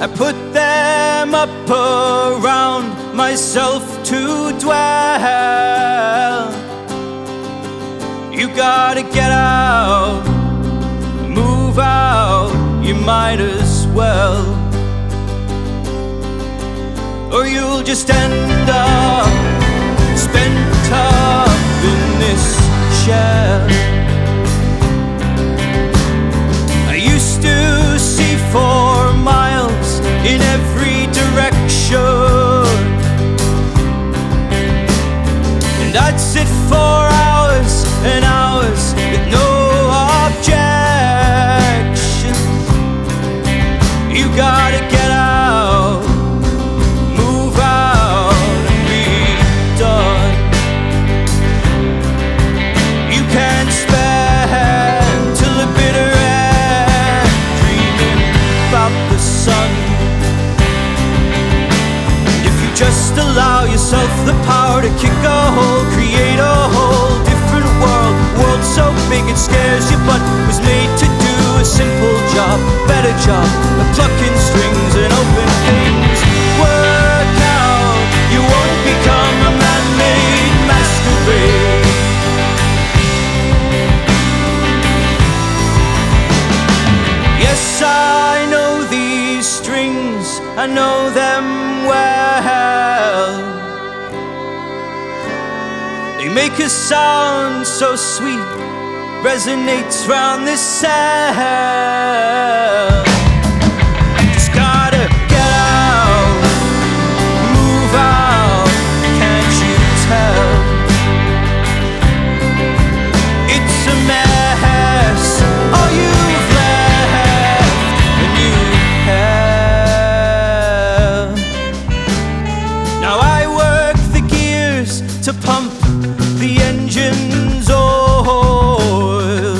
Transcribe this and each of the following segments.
I put them up around myself to dwell. You gotta get out, move out, you might as well, or you'll just end up spent up in this shell. I used to see 4 miles in every direction, and I'd sit for hours and hours with no objection. You gotta get out, move out and be done. You can't spend till the bitter end dreaming about the sun. If you just allow yourself the power to kick a hole, create a whole different world, world so big it scares you, but was made to do a simple job, better job of plucking strings and open things. Work out, you won't become a man-made masquerade. Yes, I know these strings, I know them well. They make a sound so sweet, resonates round this cell. Just gotta get out, move out, can't you tell? It's a mess, all you've left when you have. Now I work the gears to pump the engine's oil.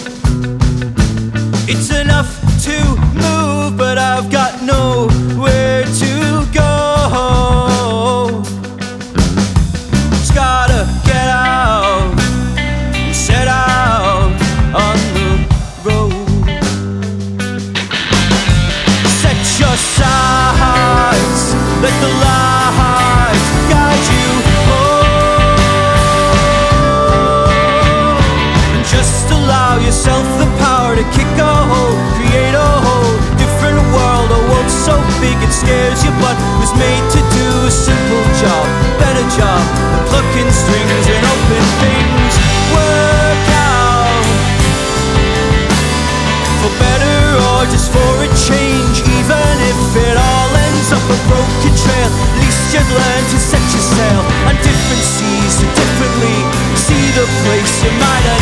It's enough to move, but I've got nowhere to go. Just gotta get out and set out on the road. Set your sights, let the light guide you home. Just allow yourself the power to kick a hole, create a whole different world, a world so big it scares you, but was made to do a simple job, better job than plucking strings and open things. Work out for better or just for a change, even if it all ends up a broken trail. At least you've learned to set your sail on different seas to differently see the place you might have